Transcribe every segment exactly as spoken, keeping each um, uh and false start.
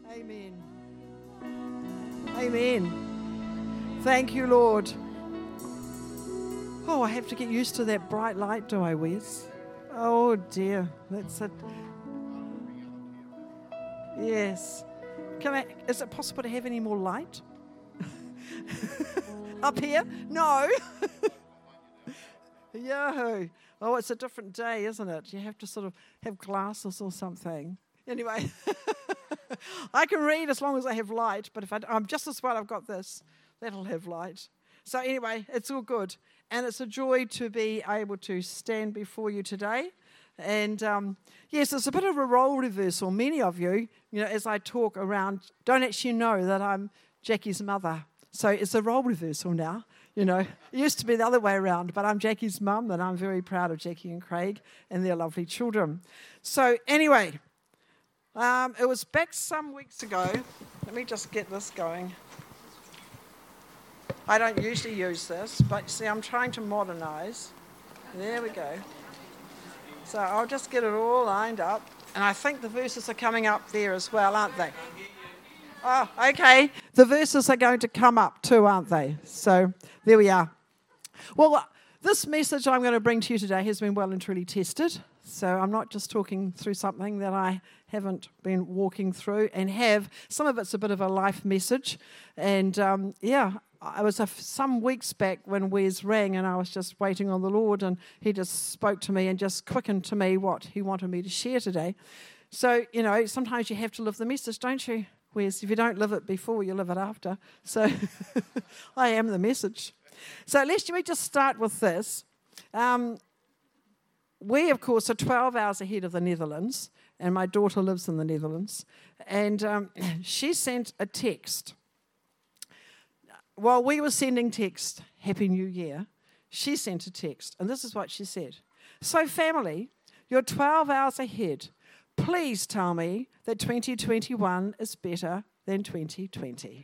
Amen. Amen. Thank you, Lord. Oh, I have to get used to that bright light, do I, Wes? Oh, dear. That's it. Yes. Can I, is it possible to have any more light? Up here? No. Yahoo. Oh, it's a different day, isn't it? You have to sort of have glasses or something. Anyway, I can read as long as I have light, but if I, I'm just as well, I've got this. That'll have light. So anyway, it's all good. And it's a joy to be able to stand before you today. And um, yes, it's a bit of a role reversal. Many of you, you know, as I talk around, don't actually know that I'm Jackie's mother. So it's a role reversal now. You know, it used to be the other way around, but I'm Jackie's mum, and I'm very proud of Jackie and Craig and their lovely children. So anyway, um, it was back some weeks ago. Let me just get this going. I don't usually use this, but see, I'm trying to modernise. There we go. So I'll just get it all lined up. And I think the verses are coming up there as well, aren't they? Oh, okay. The verses are going to come up too, aren't they? So there we are. Well, this message I'm going to bring to you today has been well and truly tested. So I'm not just talking through something that I haven't been walking through and have. Some of it's a bit of a life message. And um, yeah, I was a, some weeks back when Wes rang, and I was just waiting on the Lord, and he just spoke to me and just quickened to me what he wanted me to share today. So, you know, sometimes you have to live the message, don't you, Wes? If you don't live it before, you live it after. So I am the message. So let's me just start with this. Um, we, of course, are twelve hours ahead of the Netherlands, and my daughter lives in the Netherlands, and um, she sent a text. While we were sending text, Happy New Year, she sent a text, and this is what she said. So family, you're twelve hours ahead. Please tell me that twenty twenty-one is better than twenty twenty.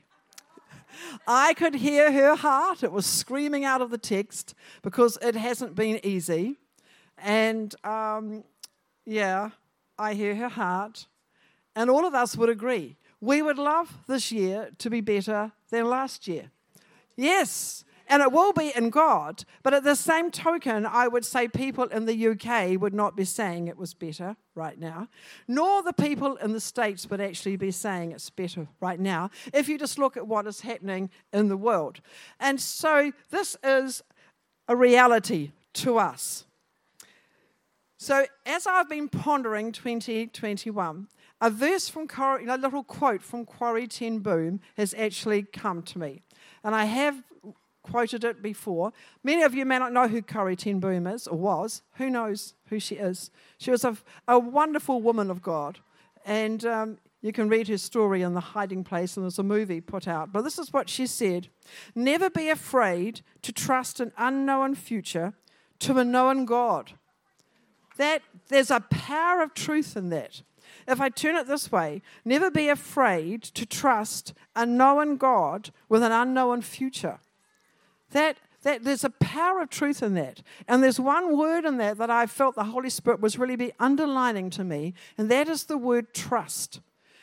I could hear her heart. It was screaming out of the text because it hasn't been easy. And um, yeah, I hear her heart. And all of us would agree. We would love this year to be better than last year. Yes, and it will be in God, but at the same token, I would say people in the U K would not be saying it was better right now, nor the people in the States would actually be saying it's better right now, if you just look at what is happening in the world. And so this is a reality to us. So as I've been pondering twenty twenty-one, a verse from, Cor- a little quote from Corrie ten Boom has actually come to me. And I have quoted it before. Many of you may not know who Corrie ten Boom is, or was. Who knows who she is? She was a, a wonderful woman of God. And um, you can read her story in The Hiding Place, and there's a movie put out. But this is what she said. Never be afraid to trust an unknown future to a known God. That there's a power of truth in that. If I turn it this way, never be afraid to trust a known God with an unknown future. That, that there's a power of truth in that. And there's one word in that that I felt the Holy Spirit was really be underlining to me, and that is the word trust.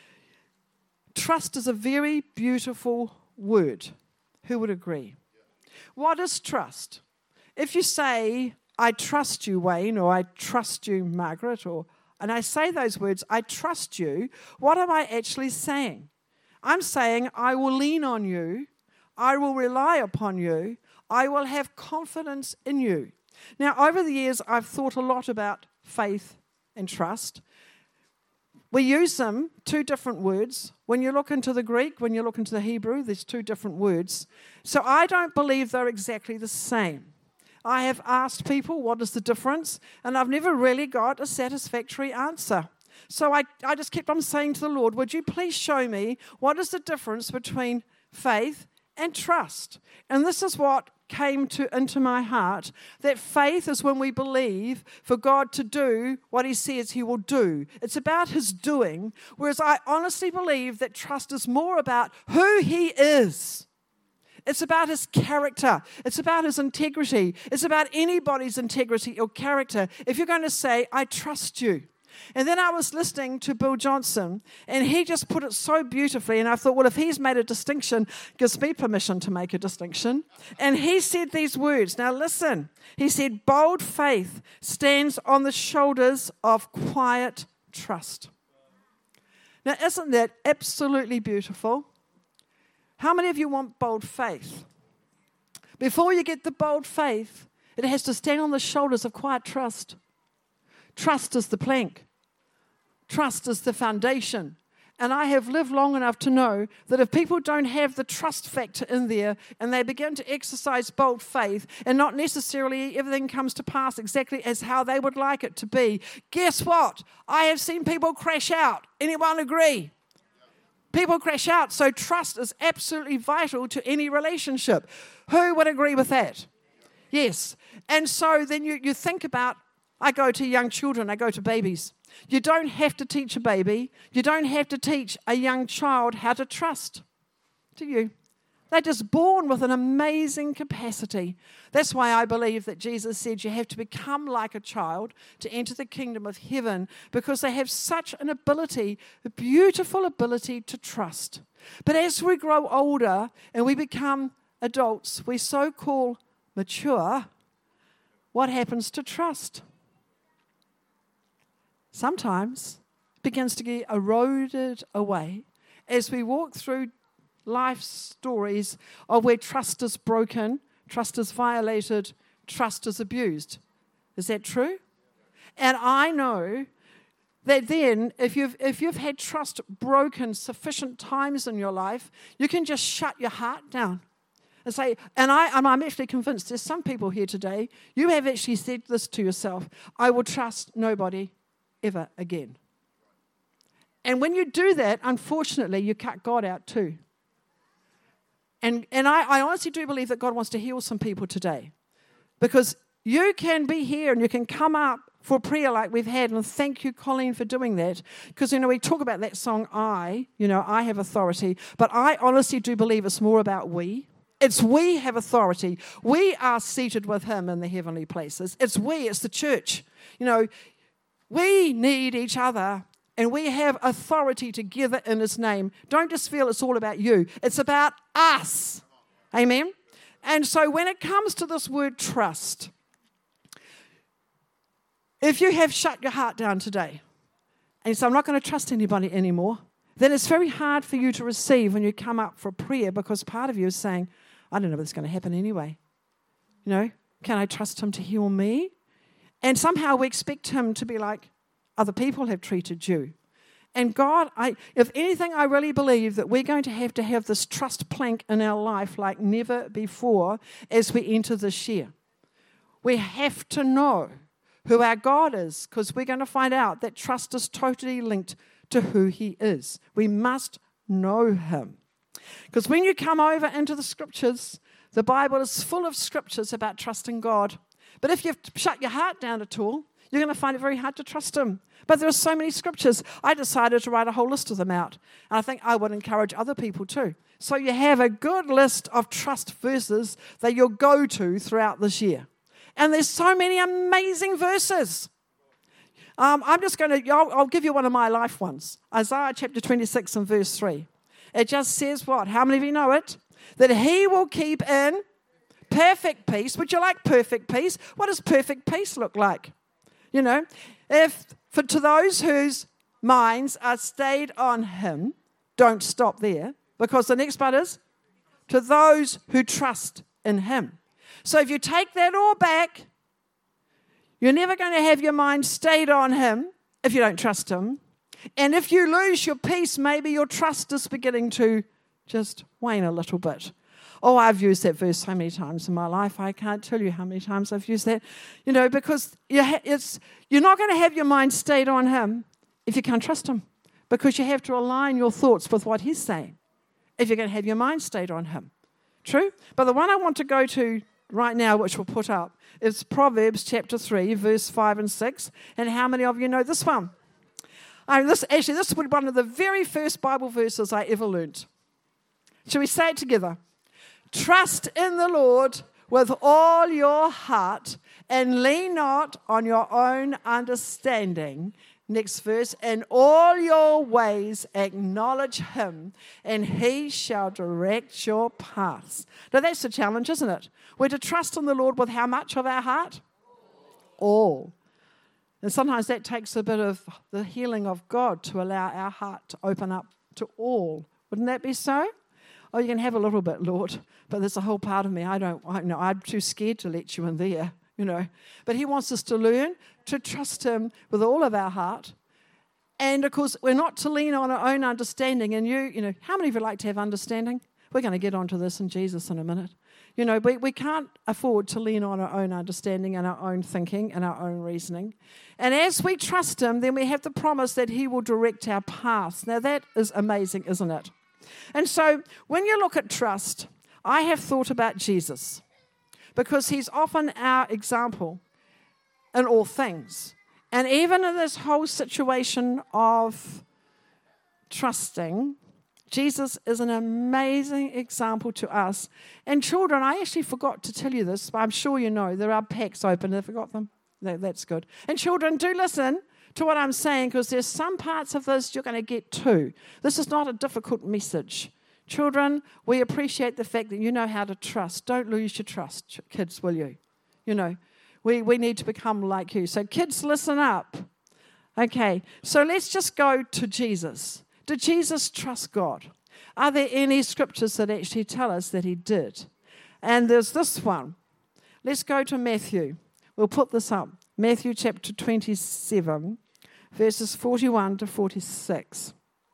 Trust is a very beautiful word. Who would agree? What is trust? If you say, I trust you, Wayne, or I trust you, Margaret, or and I say those words, I trust you, what am I actually saying? I'm saying I will lean on you, I will rely upon you, I will have confidence in you. Now, over the years, I've thought a lot about faith and trust. We use them, two different words. When you look into the Greek, when you look into the Hebrew, there's two different words. So I don't believe they're exactly the same. I have asked people what is the difference, and I've never really got a satisfactory answer. So I, I just kept on saying to the Lord, would you please show me what is the difference between faith and trust? And this is what came to into my heart, that faith is when we believe for God to do what he says he will do. It's about his doing, whereas I honestly believe that trust is more about who he is. It's about his character. It's about his integrity. It's about anybody's integrity or character. If you're going to say, I trust you, And then I was listening to Bill Johnson, and he just put it so beautifully. And I thought, well, if he's made a distinction, gives me permission to make a distinction. And he said these words. Now listen. He said, bold faith stands on the shoulders of quiet trust. Now, isn't that absolutely beautiful? How many of you want bold faith? Before you get the bold faith, it has to stand on the shoulders of quiet trust. Trust is the plank. Trust is the foundation. And I have lived long enough to know that if people don't have the trust factor in there and they begin to exercise bold faith and not necessarily everything comes to pass exactly as how they would like it to be, guess what? I have seen people crash out. Anyone agree? People crash out. So trust is absolutely vital to any relationship. Who would agree with that? Yes. And so then you, you think about, I go to young children, I go to babies. You don't have to teach a baby, you don't have to teach a young child how to trust, do you? They're just born with an amazing capacity. That's why I believe that Jesus said you have to become like a child to enter the kingdom of heaven, because they have such an ability, a beautiful ability to trust. But as we grow older and we become adults, we so-called mature, what happens to trust? Sometimes it begins to get eroded away as we walk through life stories of where trust is broken, trust is violated, trust is abused. Is that true? And I know that then if you've, if you've had trust broken sufficient times in your life, you can just shut your heart down. And say, and, I, and I'm actually convinced there's some people here today, you have actually said this to yourself, I will trust nobody ever again. And when you do that, unfortunately, you cut God out too. And, and I, I honestly do believe that God wants to heal some people today. Because you can be here and you can come up for prayer like we've had, and thank you, Colleen, for doing that. Because, you know, we talk about that song, I, you know, I have authority. But I honestly do believe it's more about we. It's we have authority. We are seated with him in the heavenly places. It's we, it's the church. You know, we need each other, and we have authority together in his name. Don't just feel it's all about you. It's about us. Amen? And so when it comes to this word trust, if you have shut your heart down today, and you say, I'm not going to trust anybody anymore, then it's very hard for you to receive when you come up for prayer, because part of you is saying, I don't know what's going to happen anyway. You know, can I trust him to heal me? And somehow we expect him to be like other people have treated you. And God, I, if anything, I really believe that we're going to have to have this trust plank in our life like never before as we enter this year. We have to know who our God is, because we're going to find out that trust is totally linked to who he is. We must know him. Because when you come over into the scriptures, the Bible is full of scriptures about trusting God. But if you've shut your heart down at all, you're going to find it very hard to trust him. But there are so many scriptures. I decided to write a whole list of them out. And I think I would encourage other people too. So you have a good list of trust verses that you'll go to throughout this year. And there's so many amazing verses. Um, I'm just going to, I'll, I'll give you one of my life ones. Isaiah chapter twenty-six and verse three. It just says what? How many of you know it? That he will keep in perfect peace. Would you like perfect peace? What does perfect peace look like? You know, if for to those whose minds are stayed on him, don't stop there, because the next part is to those who trust in him. So if you take that all back, you're never going to have your mind stayed on him if you don't trust him. And if you lose your peace, maybe your trust is beginning to just wane a little bit. Oh, I've used that verse so many times in my life. I can't tell you how many times I've used that. You know, because you ha- it's, you're not going to have your mind stayed on him if you can't trust him, because you have to align your thoughts with what he's saying if you're going to have your mind stayed on him. True? But the one I want to go to right now, which we'll put up, is Proverbs chapter three, verse five and six. And how many of you know this one? I mean, this, actually, this was one of the very first Bible verses I ever learnt. Shall we say it together? Trust in the Lord with all your heart and lean not on your own understanding. Next verse, in all your ways acknowledge him, and he shall direct your paths. Now that's the challenge, isn't it? We're to trust in the Lord with how much of our heart? All. And sometimes that takes a bit of the healing of God to allow our heart to open up to all. Wouldn't that be so? Oh, you can have a little bit, Lord, but there's a whole part of me, I don't, I know, I'm too scared to let you in there, you know. But he wants us to learn to trust him with all of our heart. And, of course, we're not to lean on our own understanding. And you, you know, how many of you like to have understanding? We're going to get onto this in Jesus in a minute. You know, we, we can't afford to lean on our own understanding and our own thinking and our own reasoning. And as we trust him, then we have the promise that he will direct our paths. Now, that is amazing, isn't it? And so when you look at trust, I have thought about Jesus because he's often our example in all things. And even in this whole situation of trusting, Jesus is an amazing example to us. And children, I actually forgot to tell you this, but I'm sure you know, there are packs open. Have you got them? No, that's good. And children, do listen to what I'm saying, because there's some parts of this you're going to get too. This is not a difficult message. Children, we appreciate the fact that you know how to trust. Don't lose your trust, kids, will you? You know, we, we need to become like you. So kids, listen up. Okay, so let's just go to Jesus. Did Jesus trust God? Are there any scriptures that actually tell us that he did? And there's this one. Let's go to Matthew. We'll put this up. Matthew chapter twenty-seven, verses forty-one to forty-six.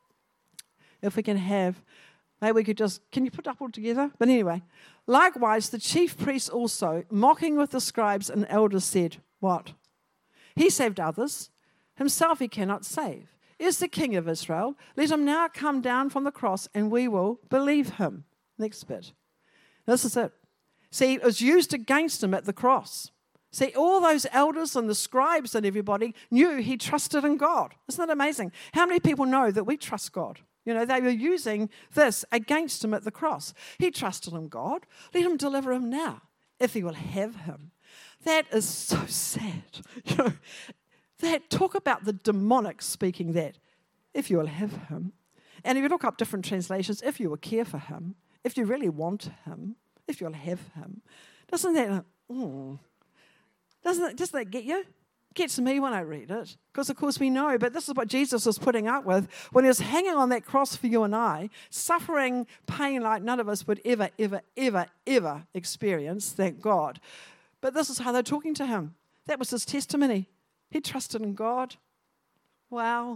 If we can have, maybe we could just, can you put it up all together? But anyway, likewise, the chief priests also, mocking with the scribes and elders, said, what? He saved others. Himself he cannot save. Is the King of Israel. Let him now come down from the cross and we will believe him. Next bit. This is it. See, it was used against him at the cross. See, all those elders and the scribes and everybody knew he trusted in God. Isn't that amazing? How many people know that we trust God? You know, they were using this against him at the cross. He trusted in God. Let him deliver him now, if he will have him. That is so sad. You know, that, talk about the demonic speaking that, if you will have him. And if you look up different translations, if you will care for him, if you really want him, if you'll have him. Doesn't that, mm, doesn't that, doesn't that get you? Gets me when I read it. Because, of course, we know, but this is what Jesus was putting up with when he was hanging on that cross for you and I, suffering pain like none of us would ever, ever, ever, ever experience, thank God. But this is how they're talking to him. That was his testimony. He trusted in God. Wow.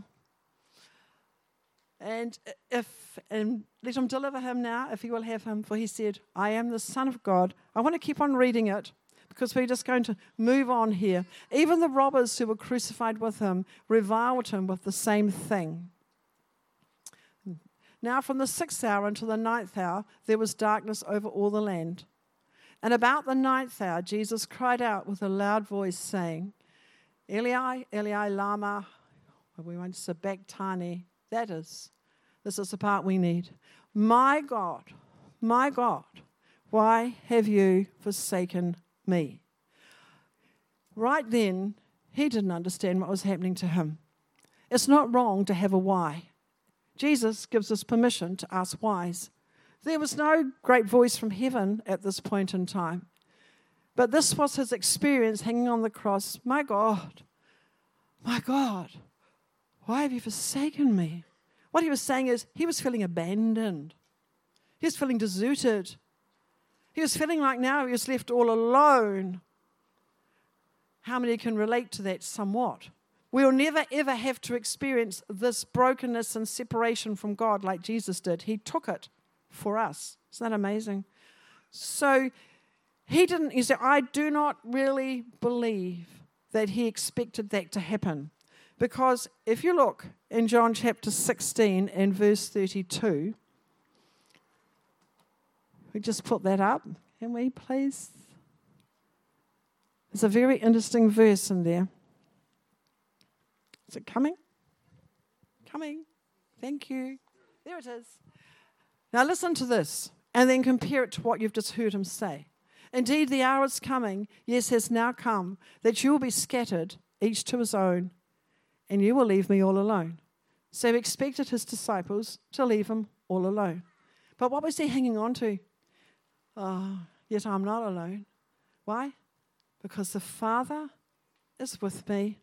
And if and let him deliver him now, if he will have him. For he said, I am the Son of God. I want to keep on reading it because we're just going to move on here. Even the robbers who were crucified with him reviled him with the same thing. Now from the sixth hour until the ninth hour, there was darkness over all the land. And about the ninth hour, Jesus cried out with a loud voice, saying, Eli, Eli, lama, we want sabachthani. That is, this is the part we need. My God, my God, why have you forsaken me? Right then, he didn't understand what was happening to him. It's not wrong to have a why. Jesus gives us permission to ask whys. There was no great voice from heaven at this point in time. But this was his experience hanging on the cross. My God, my God, why have you forsaken me? What he was saying is he was feeling abandoned. He was feeling deserted. He was feeling like now he was left all alone. How many can relate to that somewhat? We'll never ever have to experience this brokenness and separation from God like Jesus did. He took it for us. Isn't that amazing? So he didn't, he said, I do not really believe that he expected that to happen. Because if you look in John chapter sixteen and verse thirty-two, we just put that up. Can we please? There's a very interesting verse in there. Is it coming? Coming. Thank you. There it is. Now listen to this and then compare it to what you've just heard him say. Indeed, the hour is coming, yes, has now come, that you will be scattered, each to his own, and you will leave me all alone. So he expected his disciples to leave him all alone. But what was he hanging on to? Oh, yet I'm not alone. Why? Because the Father is with me.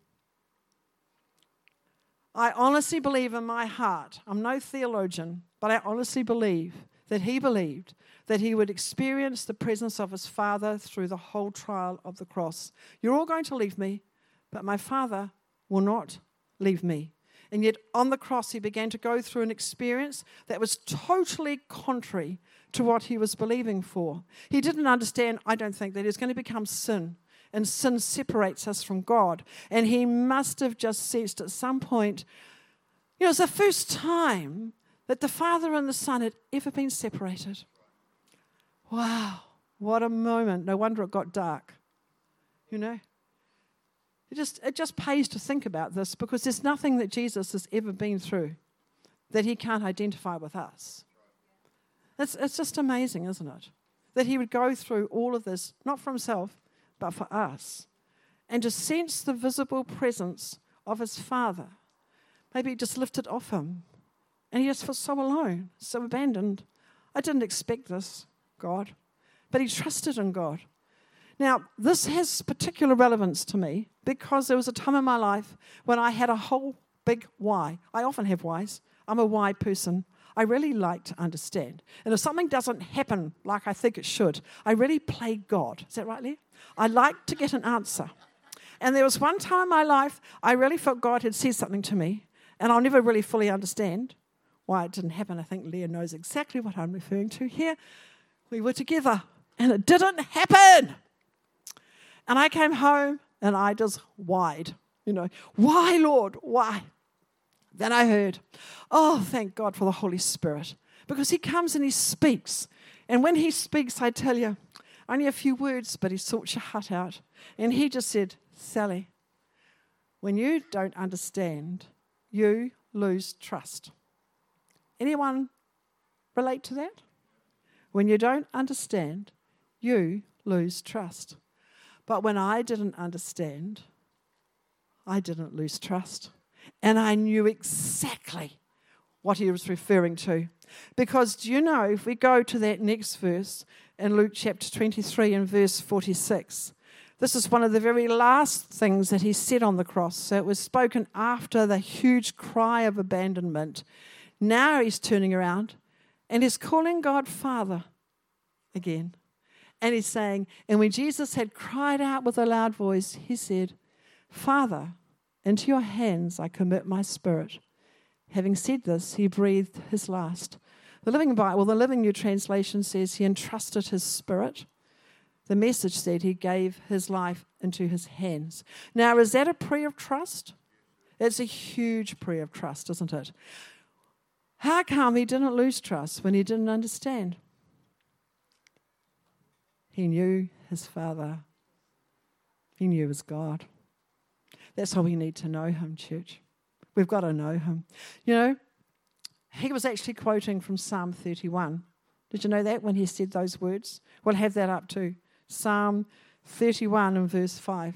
I honestly believe in my heart, I'm no theologian, but I honestly believe that he believed that he would experience the presence of his Father through the whole trial of the cross. You're all going to leave me, but my Father will not leave me. And yet on the cross he began to go through an experience that was totally contrary to what he was believing for. He didn't understand, I don't think, that it's going to become sin. And sin separates us from God. And he must have just sensed at some point, you know, it's the first time that the Father and the Son had ever been separated. Wow, what a moment. No wonder it got dark. You know? It just, it just pays to think about this, because there's nothing that Jesus has ever been through that he can't identify with us. It's, it's just amazing, isn't it? That he would go through all of this, not for himself, but for us, and to sense the visible presence of his Father. Maybe he just lifted off him, and he just felt so alone, so abandoned. I didn't expect this, God, but he trusted in God. Now, this has particular relevance to me because there was a time in my life when I had a whole big why. I often have whys. I'm a why person. I really like to understand. And if something doesn't happen like I think it should, I really play God. Is that right, Leah? I like to get an answer. And there was one time in my life I really felt God had said something to me, and I'll never really fully understand why it didn't happen. I think Leah knows exactly what I'm referring to here. We were together, and it didn't happen. And I came home, and I just whined, you know, why, Lord, why? Then I heard, oh, thank God for the Holy Spirit, because he comes and he speaks. And when he speaks, I tell you, only a few words, but he sorts your heart out. And he just said, Sally, when you don't understand, you lose trust. Anyone relate to that? When you don't understand, you lose trust. But when I didn't understand, I didn't lose trust. And I knew exactly what he was referring to. Because do you know, if we go to that next verse in Luke chapter twenty-three and verse forty-six, this is one of the very last things that he said on the cross. So it was spoken after the huge cry of abandonment. Now he's turning around and he's calling God Father again. And he's saying, and when Jesus had cried out with a loud voice, he said, Father, into your hands I commit my spirit. Having said this, he breathed his last. The Living Bible, the Living New Translation says he entrusted his spirit. The Message said he gave his life into his hands. Now, is that a prayer of trust? It's a huge prayer of trust, isn't it? How come he didn't lose trust when he didn't understand? He knew his Father. He knew his God. That's how we need to know him, church. We've got to know him. You know, he was actually quoting from Psalm thirty-one. Did you know that when he said those words? We'll have that up too. Psalm thirty-one and verse five.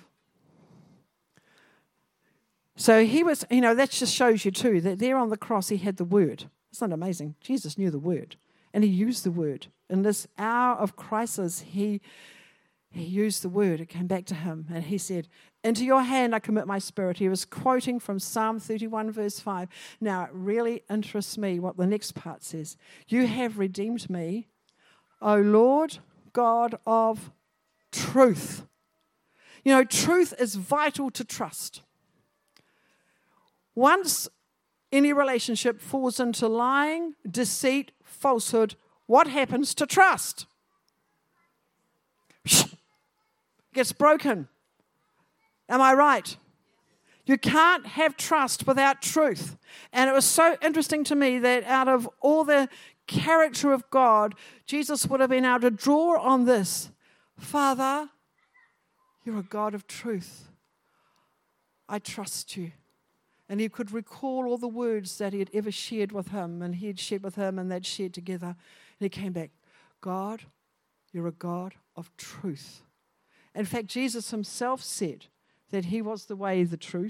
So he was, you know, that just shows you too that there on the cross he had the word. Isn't that amazing? Jesus knew the word and he used the word. In this hour of crisis, he He used the word. It came back to him. And he said, into your hand I commit my spirit. He was quoting from Psalm thirty-one, verse five. Now, it really interests me what the next part says. You have redeemed me, O Lord God of truth. You know, truth is vital to trust. Once any relationship falls into lying, deceit, falsehood, what happens to trust? Gets broken. Am I right? You can't have trust without truth. And it was so interesting to me that out of all the character of God, Jesus would have been able to draw on this. Father, you're a God of truth. I trust you. And he could recall all the words that he had ever shared with him, and he had shared with him, and they'd shared together. And he came back, God, you're a God of truth. In fact, Jesus himself said that he was the way, the truth,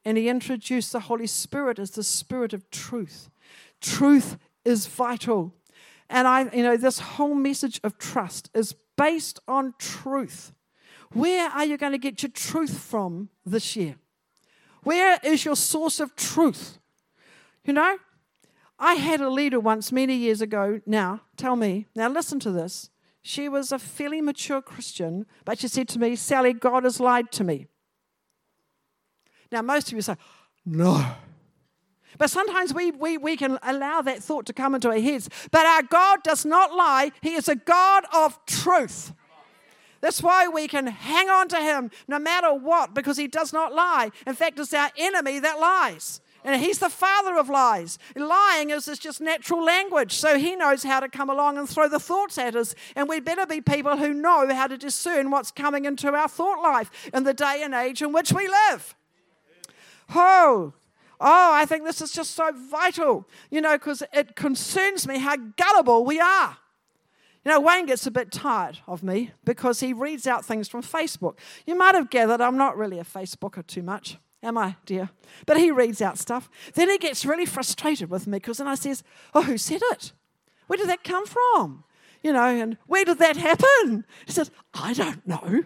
and he introduced the Holy Spirit as the Spirit of truth. Truth is vital. And I, you know, this whole message of trust is based on truth. Where are you going to get your truth from this year? Where is your source of truth? You know, I had a leader once many years ago now tell me, now listen to this. She was a fairly mature Christian, but she said to me, Sally, God has lied to me. Now, most of you say, no. But sometimes we, we, we can allow that thought to come into our heads. But our God does not lie. He is a God of truth. That's why we can hang on to him no matter what, because he does not lie. In fact, it's our enemy that lies. And he's the father of lies. Lying is just natural language. So he knows how to come along and throw the thoughts at us. And we better be people who know how to discern what's coming into our thought life in the day and age in which we live. Oh, oh, I think this is just so vital, you know, because it concerns me how gullible we are. You know, Wayne gets a bit tired of me because he reads out things from Facebook. You might have gathered I'm not really a Facebooker too much, am I, dear? But he reads out stuff. Then he gets really frustrated with me because then I says, oh, who said it? Where did that come from? You know, and where did that happen? He says, I don't know.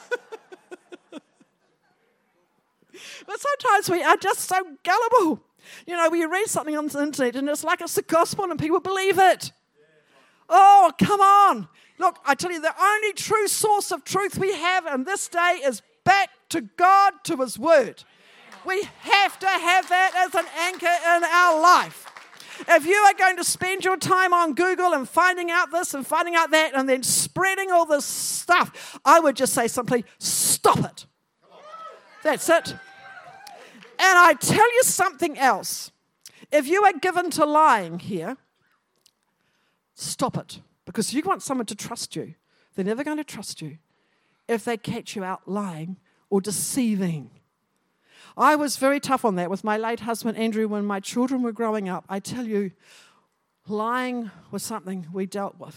But sometimes we are just so gullible. You know, we read something on the internet and it's like it's the gospel and people believe it. Oh, come on. Look, I tell you, the only true source of truth we have in this day is back to God, to his word. We have to have that as an anchor in our life. If you are going to spend your time on Google and finding out this and finding out that and then spreading all this stuff, I would just say simply, stop it. That's it. And I tell you something else. If you are given to lying here, stop it. Because you want someone to trust you. They're never going to trust you if they catch you out lying or deceiving. I was very tough on that with my late husband, Andrew, when my children were growing up. I tell you, lying was something we dealt with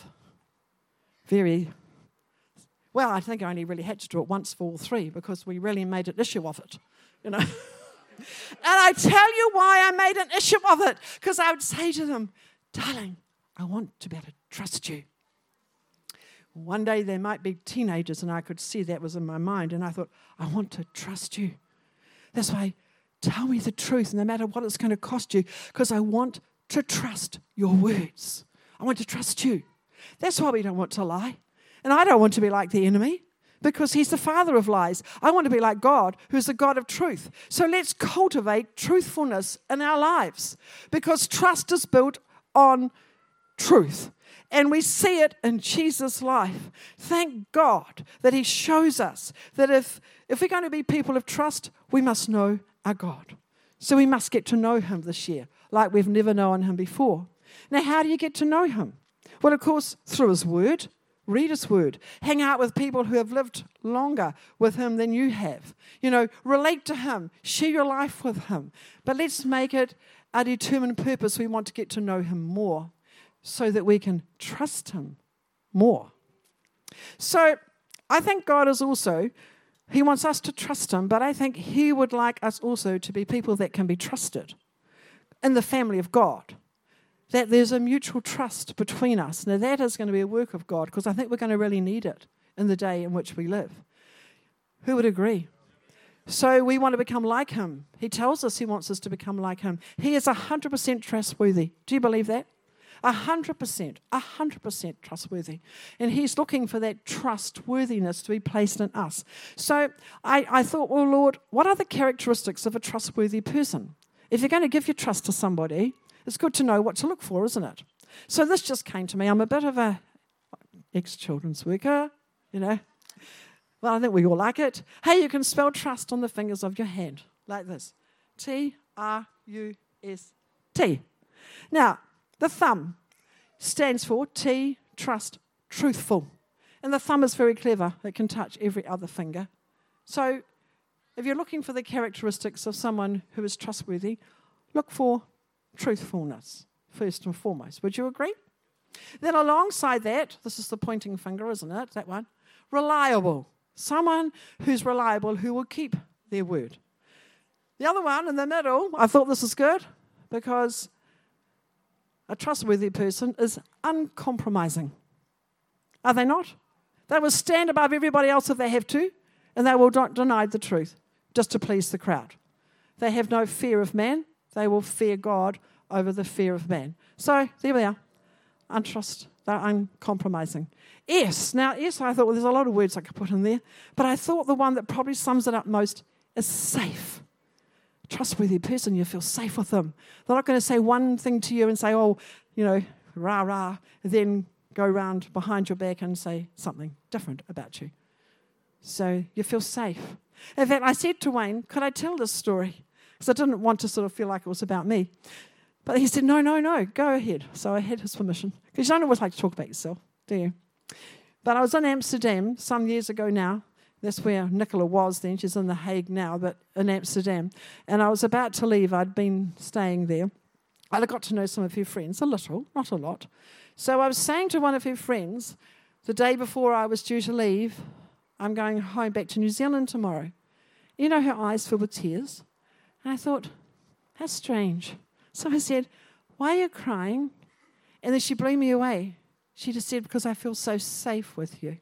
very Well, I think I only really had to do it once for all three because we really made an issue of it, you know. And I tell you why I made an issue of it, because I would say to them, darling, I want to be able to trust you. One day there might be teenagers and I could see that was in my mind and I thought, I want to trust you. That's why tell me the truth no matter what it's going to cost you, because I want to trust your words. I want to trust you. That's why we don't want to lie. And I don't want to be like the enemy because he's the father of lies. I want to be like God, who's the God of truth. So let's cultivate truthfulness in our lives because trust is built on truth. And we see it in Jesus' life. Thank God that he shows us that if, if we're going to be people of trust, we must know our God. So we must get to know him this year like we've never known him before. Now, how do you get to know him? Well, of course, through his word. Read his word. Hang out with people who have lived longer with him than you have. You know, relate to him. Share your life with him. But let's make it a determined purpose. We want to get to know him more so that we can trust him more. So I think God is also, he wants us to trust him, but I think he would like us also to be people that can be trusted in the family of God. That there's a mutual trust between us. Now that is going to be a work of God because I think we're going to really need it in the day in which we live. Who would agree? So we want to become like him. He tells us he wants us to become like him. He is one hundred percent trustworthy. Do you believe that? one hundred percent, one hundred percent trustworthy. And he's looking for that trustworthiness to be placed in us. So I, I thought, well, Lord, what are the characteristics of a trustworthy person? If you're going to give your trust to somebody, it's good to know what to look for, isn't it? So this just came to me. I'm a bit of a ex-children's worker, you know. Well, I think we all like it. Hey, you can spell trust on the fingers of your hand, like this. T R U S T. Now, the thumb stands for T, trust, truthful. And the thumb is very clever. It can touch every other finger. So if you're looking for the characteristics of someone who is trustworthy, look for truthfulness, first and foremost. Would you agree? Then alongside that, this is the pointing finger, isn't it? That one. Reliable. Someone who's reliable, who will keep their word. The other one in the middle, I thought this was good because a trustworthy person is uncompromising. Are they not? They will stand above everybody else if they have to, and they will not deny the truth just to please the crowd. They have no fear of man. They will fear God over the fear of man. So there we are. Untrust. They're uncompromising. S. Now, S, I thought, well, there's a lot of words I could put in there, but I thought the one that probably sums it up most is safe. Trustworthy person, you feel safe with them. They're not going to say one thing to you and say, oh, you know, rah, rah, and then go around behind your back and say something different about you. So you feel safe. In fact, I said to Wayne, could I tell this story? Because I didn't want to sort of feel like it was about me. But he said, no, no, no, go ahead. So I had his permission. Because you don't always like to talk about yourself, do you? But I was in Amsterdam some years ago now. That's where Nicola was then. She's in The Hague now, but in Amsterdam. And I was about to leave. I'd been staying there. I got to know some of her friends, a little, not a lot. So I was saying to one of her friends, the day before I was due to leave, I'm going home back to New Zealand tomorrow. You know, her eyes filled with tears. And I thought, how strange. So I said, why are you crying? And then she blew me away. She just said, because I feel so safe with you.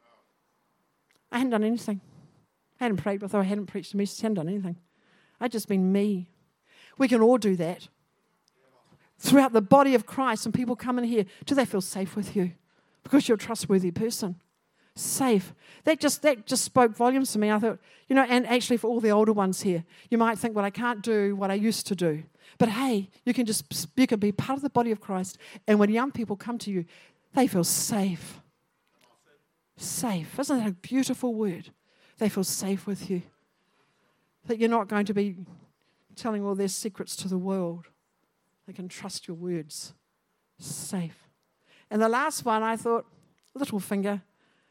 I hadn't done anything. I hadn't prayed with her. I hadn't preached a message. I hadn't done anything. I'd just been me. We can all do that. Throughout the body of Christ, and people come in here, do they feel safe with you? Because you're a trustworthy person. Safe. That just that just spoke volumes to me. I thought, you know, and actually for all the older ones here, you might think, well, I can't do what I used to do. But hey, you can just you can be part of the body of Christ. And when young people come to you, they feel safe. Safe. Isn't that a beautiful word? They feel safe with you. That you're not going to be telling all their secrets to the world. They can trust your words. Safe. And the last one, I thought, little finger.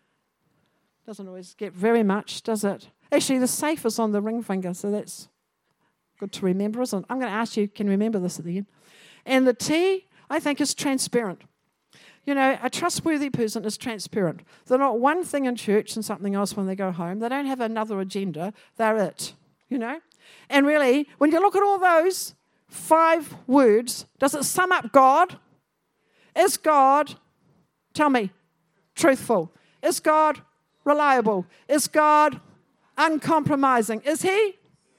Doesn't always get very much, does it? Actually, the safe is on the ring finger, so that's good to remember, isn't it? I'm going to ask you, can you remember this at the end? And the T, I think, is transparent. You know, a trustworthy person is transparent. They're not one thing in church and something else when they go home. They don't have another agenda. They're it, you know? And really, when you look at all those five words, does it sum up God? Is God, tell me, truthful? Is God reliable? Is God uncompromising? Is he?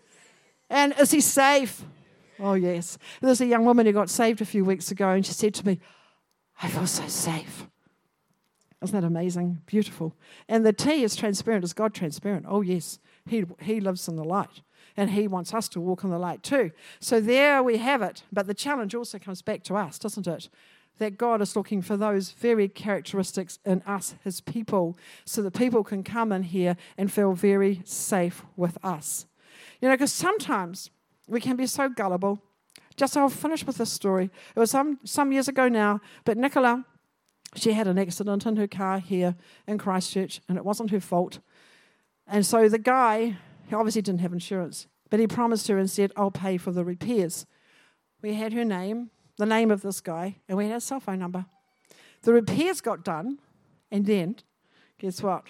And is he safe? Oh, yes. There's a young woman who got saved a few weeks ago, and she said to me, I feel so safe. Isn't that amazing? Beautiful. And the T is transparent. Is God transparent? Oh, yes. He, he lives in the light, and he wants us to walk in the light too. So there we have it. But the challenge also comes back to us, doesn't it? That God is looking for those very characteristics in us, his people, so that people can come in here and feel very safe with us. You know, because sometimes we can be so gullible. Just I'll finish with this story. It was some, some years ago now, but Nicola, she had an accident in her car here in Christchurch, and it wasn't her fault. And so the guy, he obviously didn't have insurance, but he promised her and said, I'll pay for the repairs. We had her name, the name of this guy, and we had his cell phone number. The repairs got done, and then, guess what?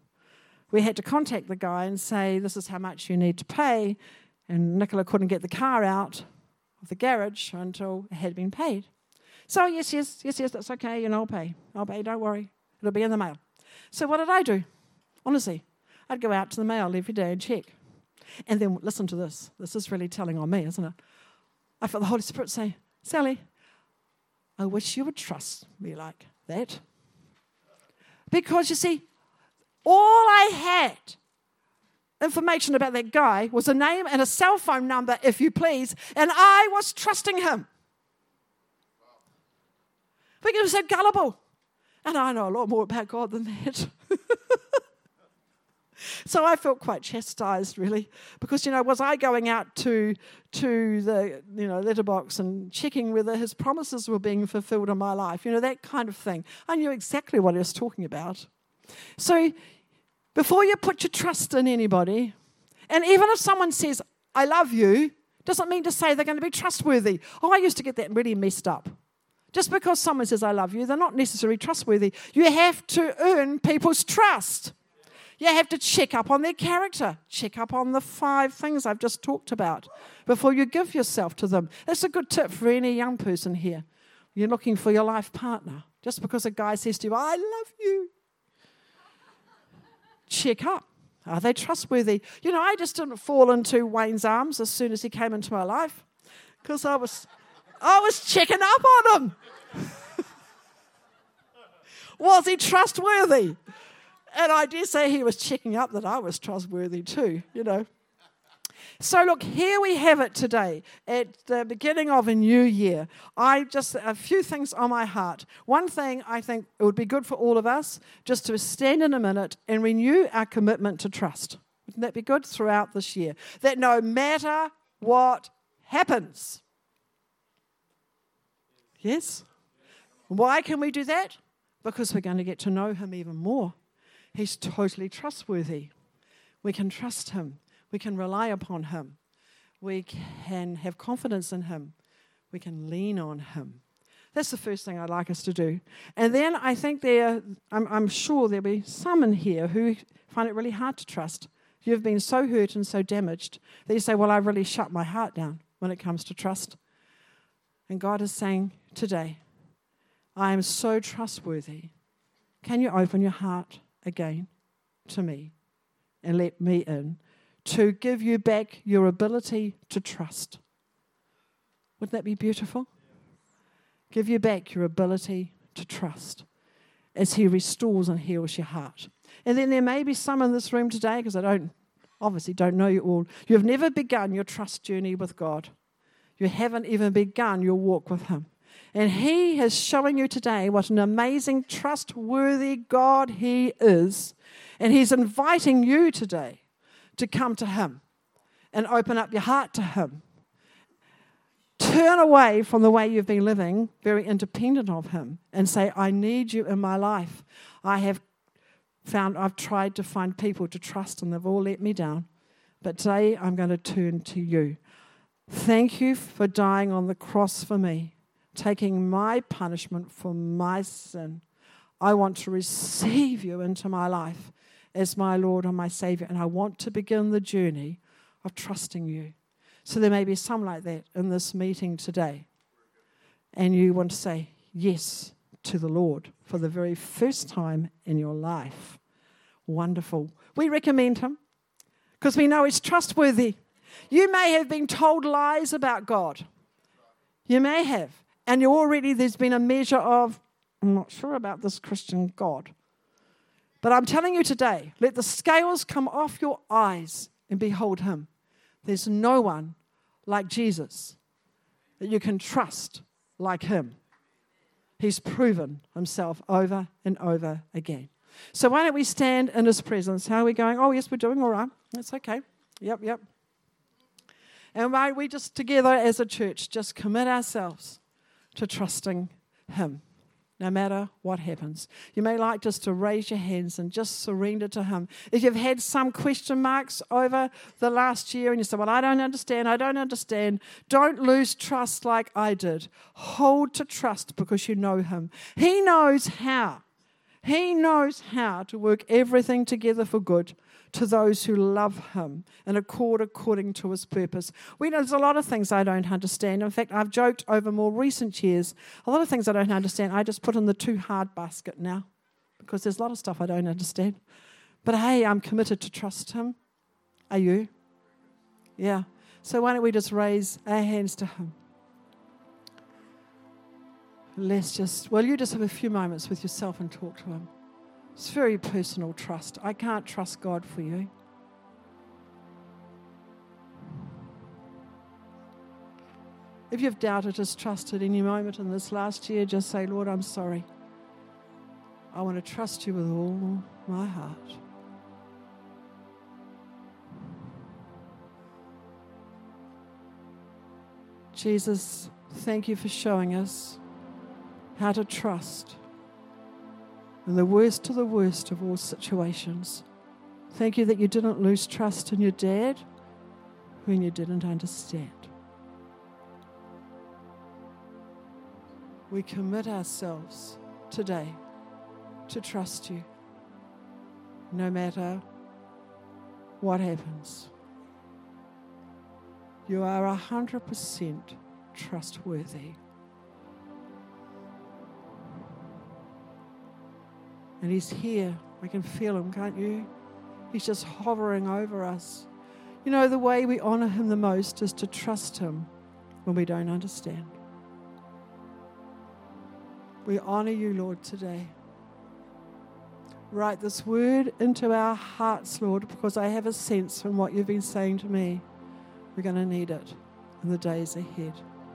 We had to contact the guy and say, this is how much you need to pay, and Nicola couldn't get the car out of the garage until it had been paid. So, yes, yes, yes, yes, that's okay, and I'll pay. I'll pay, don't worry. It'll be in the mail. So what did I do? Honestly, I'd go out to the mail every day and check. And then listen to this. This is really telling on me, isn't it? I felt the Holy Spirit say, Sally, I wish you would trust me like that. Because, you see, all I had information about that guy was a name and a cell phone number, if you please, and I was trusting him. But he was so gullible. And I know a lot more about God than that. So I felt quite chastised, really, because, you know, was I going out to to the, you know, letterbox and checking whether his promises were being fulfilled in my life, you know, that kind of thing. I knew exactly what he was talking about. So before you put your trust in anybody, and even if someone says, I love you, doesn't mean to say they're going to be trustworthy. Oh, I used to get that really messed up. Just because someone says, I love you, they're not necessarily trustworthy. You have to earn people's trust. You have to check up on their character. Check up on the five things I've just talked about before you give yourself to them. That's a good tip for any young person here. You're looking for your life partner. Just because a guy says to you, I love you. Check up. Are they trustworthy? You know, I just didn't fall into Wayne's arms as soon as he came into my life because I was, I was checking up on him. Was he trustworthy? And I dare say he was checking up that I was trustworthy too, you know. So look, here we have it today at the beginning of a new year. I just, a few things on my heart. One thing I think it would be good for all of us, just to stand in a minute and renew our commitment to trust. Wouldn't that be good throughout this year? That no matter what happens. Yes? Why can we do that? Because we're going to get to know him even more. He's totally trustworthy. We can trust him. We can rely upon him. We can have confidence in him. We can lean on him. That's the first thing I'd like us to do. And then I think there, I'm, I'm sure there'll be some in here who find it really hard to trust. You've been so hurt and so damaged that you say, well, I really shut my heart down when it comes to trust. And God is saying today, I am so trustworthy. Can you open your heart again to me and let me in to give you back your ability to trust? Wouldn't that be beautiful? Give you back your ability to trust as he restores and heals your heart. And then there may be some in this room today, because I don't obviously don't know you all. You've never begun your trust journey with God. You haven't even begun your walk with him. And he is showing you today what an amazing, trustworthy God he is. And he's inviting you today to come to him and open up your heart to him. Turn away from the way you've been living, very independent of him, and say, I need you in my life. I have found, I've tried to find people to trust and they've all let me down. But today I'm going to turn to you. Thank you for dying on the cross for me, taking my punishment for my sin. I want to receive you into my life as my Lord and my Savior, and I want to begin the journey of trusting you. So there may be some like that in this meeting today, and you want to say yes to the Lord for the very first time in your life. Wonderful. We recommend him because we know he's trustworthy. You may have been told lies about God. You may have. And you already, there's been a measure of, I'm not sure about this Christian God. But I'm telling you today, let the scales come off your eyes and behold him. There's no one like Jesus that you can trust like him. He's proven himself over and over again. So why don't we stand in his presence? How are we going? Oh, yes, we're doing all right. That's okay. Yep, yep. And why don't we just together as a church just commit ourselves to trusting him, no matter what happens. You may like just to raise your hands and just surrender to him. If you've had some question marks over the last year and you say, well, I don't understand, I don't understand, don't lose trust like I did. Hold to trust because you know him. He knows how. He knows how to work everything together for good to those who love him and accord according to his purpose. We know there's a lot of things I don't understand. In fact, I've joked over more recent years, a lot of things I don't understand, I just put in the too hard basket now because there's a lot of stuff I don't understand. But hey, I'm committed to trust him. Are you? Yeah. So why don't we just raise our hands to him? Let's just, well, you just have a few moments with yourself and talk to him. It's very personal trust. I can't trust God for you. If you've doubted his trust at any moment in this last year, just say, Lord, I'm sorry. I want to trust you with all my heart. Jesus, thank you for showing us how to trust in the worst to the worst of all situations. Thank you that you didn't lose trust in your dad when you didn't understand. We commit ourselves today to trust you. no matter what happens. You are one hundred percent trustworthy. And He's here. I can feel Him, can't you? He's just hovering over us. You know, the way we honor Him the most is to trust Him when we don't understand. We honor You, Lord, today. Write this word into our hearts, Lord, because I have a sense from what You've been saying to me. We're going to need it in the days ahead.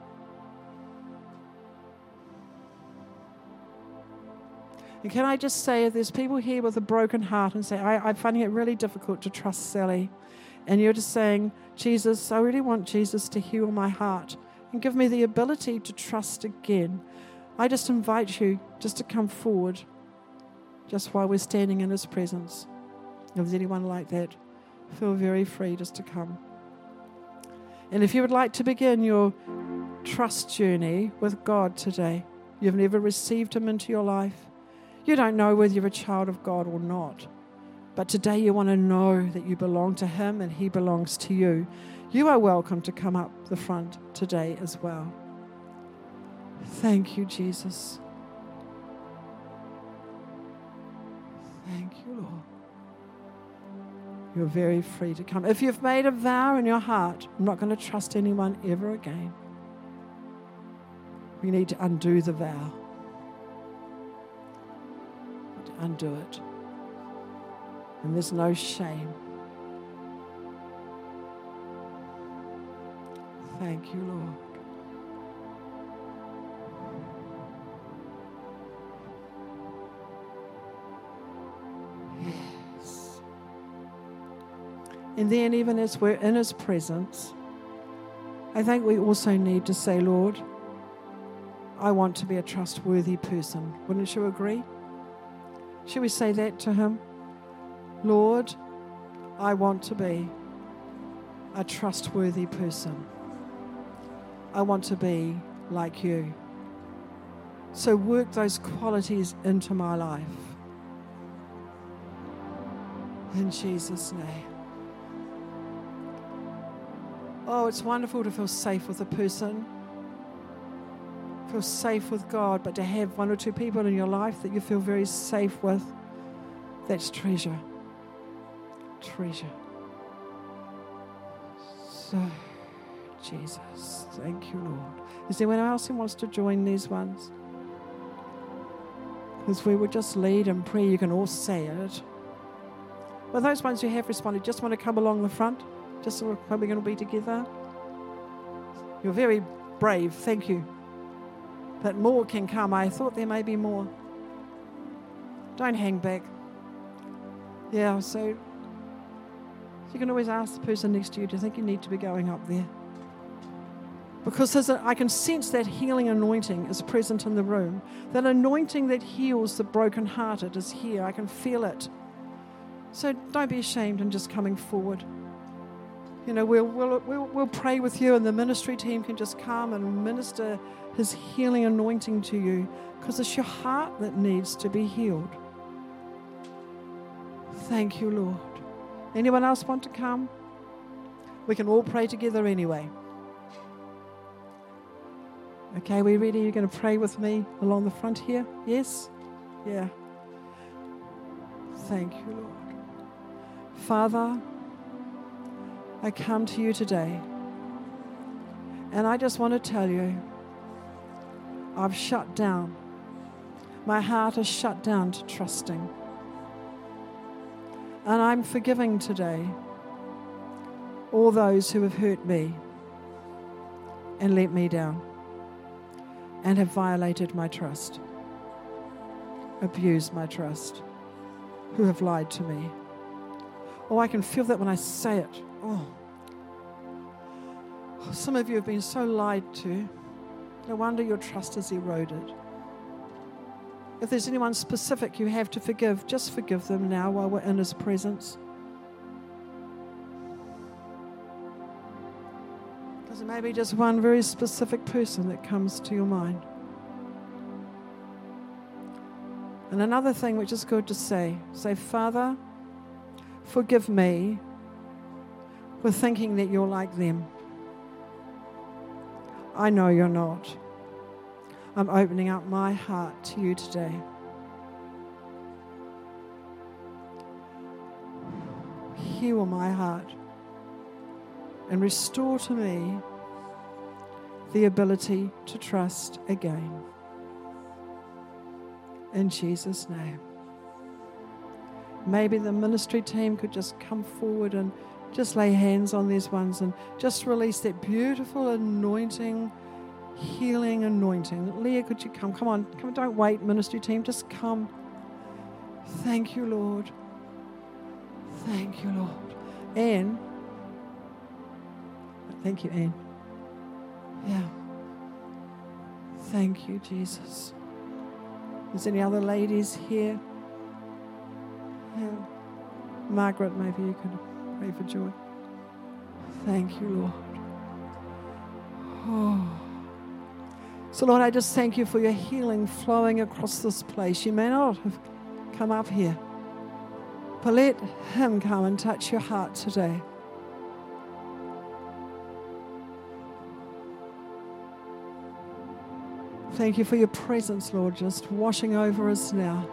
And can I just say, if there's people here with a broken heart and say, I, I'm finding it really difficult to trust Sally, and you're just saying, Jesus, I really want Jesus to heal my heart and give me the ability to trust again. I just invite you just to come forward just while we're standing in His presence. If there's anyone like that, feel very free just to come. And if you would like to begin your trust journey with God today, you've never received Him into your life, you don't know whether you're a child of God or not, but today you want to know that you belong to Him and He belongs to you, you are welcome to come up the front today as well. Thank you, Jesus. Thank you, Lord. You're very free to come. If you've made a vow in your heart, I'm not going to trust anyone ever again, we need to undo the vow. To undo it. And there's no shame. Thank you, Lord. Yes. And then even as we're in His presence, I think we also need to say, Lord, I want to be a trustworthy person. Wouldn't you agree? Should we say that to Him? Lord, I want to be a trustworthy person. I want to be like You. So work those qualities into my life. In Jesus' name. Oh, it's wonderful to feel safe with a person. Feel safe with God, but to have one or two people in your life that you feel very safe with, that's treasure. Treasure. So, Jesus, thank You, Lord. Is there anyone else who wants to join these ones? Because we would just lead and pray. You can all say it. Well, those ones who have responded, just want to come along the front, just so we're going to be together. You're very brave. Thank you. But more can come. I thought there may be more. Don't hang back. Yeah, so you can always ask the person next to you, do you think you need to be going up there? Because there's a, I can sense that healing anointing is present in the room. That anointing that heals the brokenhearted is here. I can feel it. So don't be ashamed in just coming forward. You know, we'll, we'll, we'll, we'll pray with you, and the ministry team can just come and minister His healing anointing to you, because it's your heart that needs to be healed. Thank You, Lord. Anyone else want to come? We can all pray together anyway. Okay, we ready? You're going to pray with me along the front here? Yes? Yeah. Thank You, Lord. Father, I come to You today, and I just want to tell You, I've shut down. My heart is shut down to trusting. And I'm forgiving today all those who have hurt me and let me down and have violated my trust, abused my trust, who have lied to me. Oh, I can feel that when I say it. Oh, some of you have been so lied to. No wonder your trust is eroded. If there's anyone specific you have to forgive, just forgive them now while we're in His presence. Because there may be just one very specific person that comes to your mind. And another thing which is good to say, say, Father, forgive me for thinking that you're like them. I know you're not. I'm opening up my heart to you today. Heal my heart and restore to me the ability to trust again. In Jesus' name. Maybe the ministry team could just come forward and just lay hands on these ones and just release that beautiful anointing, healing anointing. Leah, could you come? Come on. Come on, don't wait, ministry team. Just come. Thank you, Lord. Thank you, Lord. Anne. Thank you, Anne. Yeah. Thank you, Jesus. Is any other ladies here? Yeah. Margaret, maybe you could pray for joy. Thank you, Lord. Oh. So, Lord, I just thank you for your healing flowing across this place. You may not have come up here, but let him come and touch your heart today. Thank you for your presence, Lord, just washing over us now.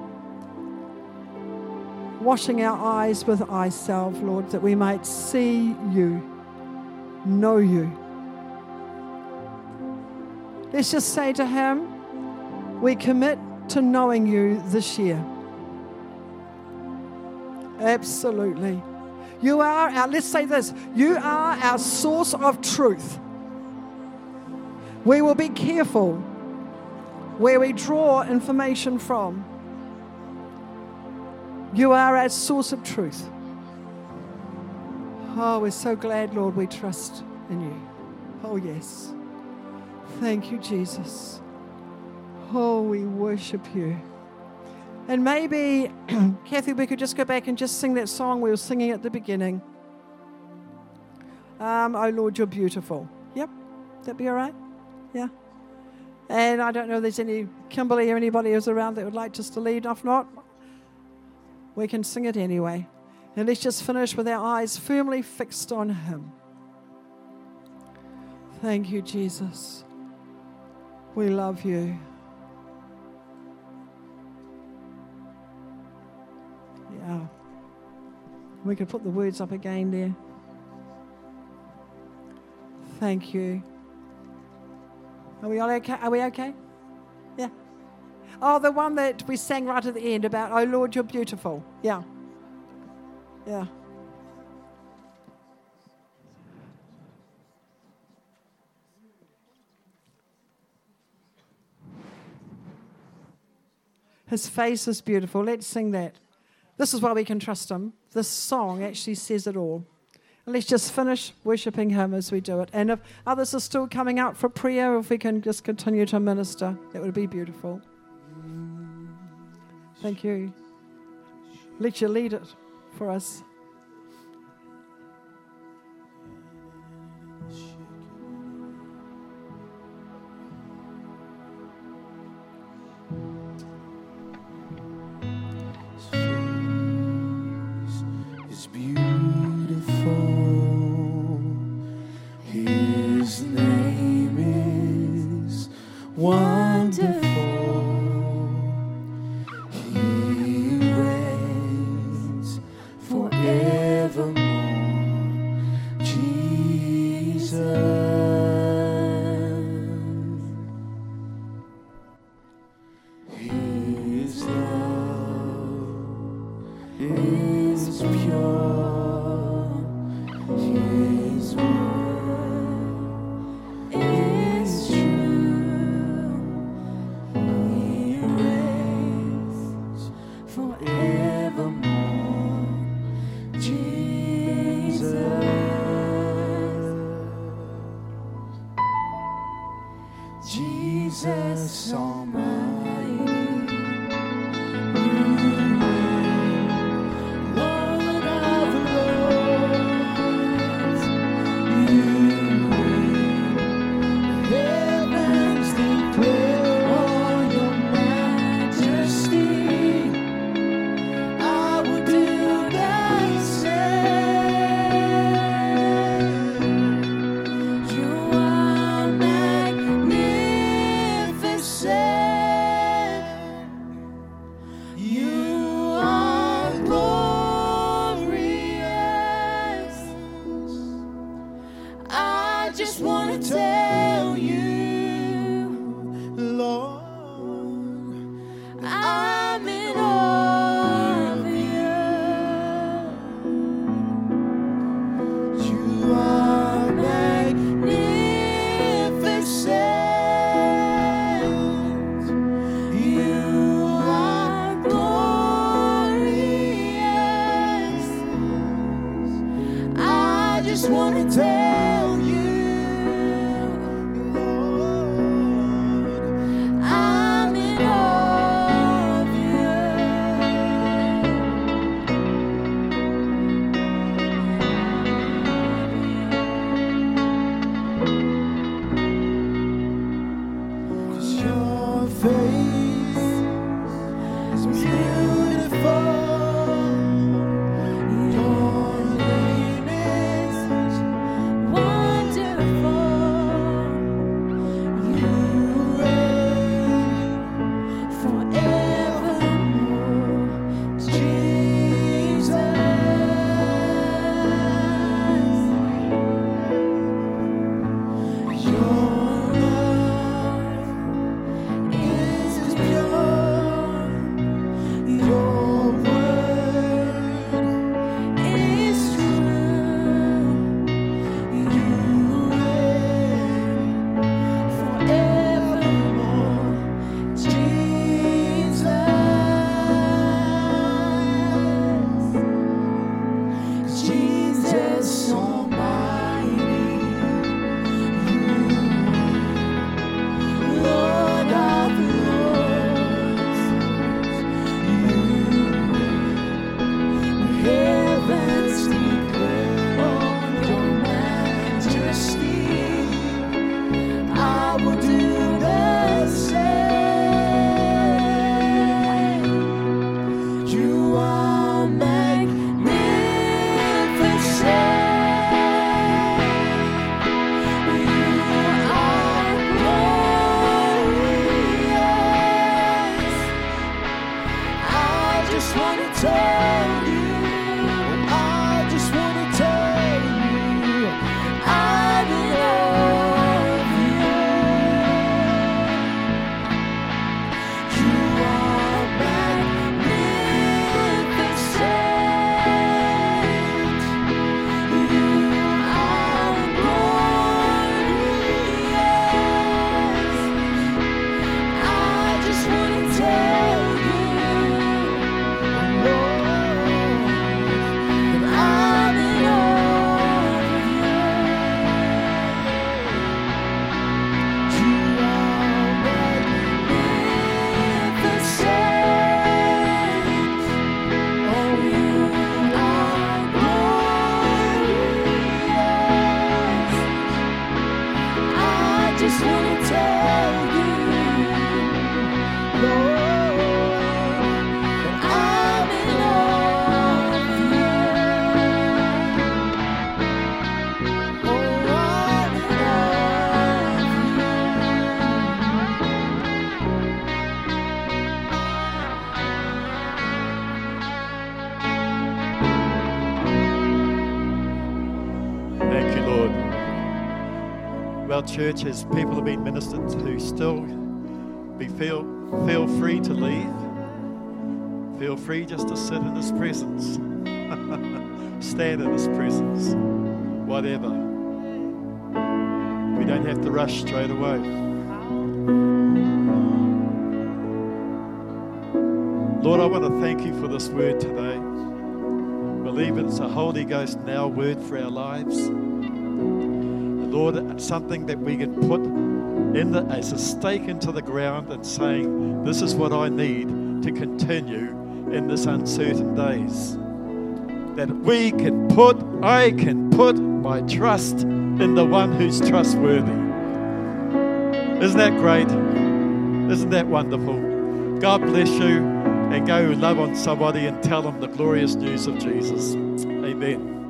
Washing our eyes with eye salve, Lord, that we might see you, know you. Let's just say to him, we commit to knowing you this year. Absolutely. You are our, let's say this, you are our source of truth. We will be careful where we draw information from. You are our source of truth. Oh, we're so glad, Lord, we trust in you. Oh, yes. Thank you, Jesus. Oh, we worship you. And maybe, Kathy, we could just go back and just sing that song we were singing at the beginning. Um, oh, Lord, you're beautiful. Yep. That'd be all right? Yeah. And I don't know if there's any, Kimberly or anybody who's around that would like just to lead. If not, we can sing it anyway. And let's just finish with our eyes firmly fixed on him. Thank you, Jesus. We love you. Yeah. We could put the words up again there. Thank you. Are we all okay? Are we okay? Yeah. Oh, the one that we sang right at the end about, oh, Lord, you're beautiful. Yeah. Yeah. His face is beautiful. Let's sing that. This is why we can trust him. This song actually says it all. And let's just finish worshipping him as we do it. And if others are still coming out for prayer, if we can just continue to minister, that would be beautiful. Thank you. Let you lead it for us. I will do that. I'm in awe of you. You are magnificent. You are glorious. I just want to tell you, Lord, I'm in awe of you. Cause your face is beautiful. Your name is wonderful. You reign forevermore, Jesus. Your love is pure. Your word is true. You reign forevermore, Jesus. Jesus Almighty, you, Lord of Lords, you, heavens declare your majesty. I will do the same. You are magnificent. You are glorious. I just want to tell you, I just want to tell you, I'm in awe of you. You are magnificent. You are glorious. I just want to tell you, Lord, that I'm in awe of you. You are magnificent. Oh, you are glorious. I just want to tell you, Lord, that I'm in awe of you. Oh, I'm in awe of Thank you, Lord. Well, church, as people have been ministered to, still be feel feel free to leave. Feel free just to sit in His presence, stand in His presence, whatever. We don't have to rush straight away. Lord, I want to thank you for this word today. Believe it's a Holy Ghost now word for our lives. Lord, it's something that we can put in the, as a stake into the ground and saying, this is what I need to continue in this uncertain days. That we can put, I can put my trust in the one who's trustworthy. Isn't that great? Isn't that wonderful? God bless you, and go love on somebody and tell them the glorious news of Jesus. Amen.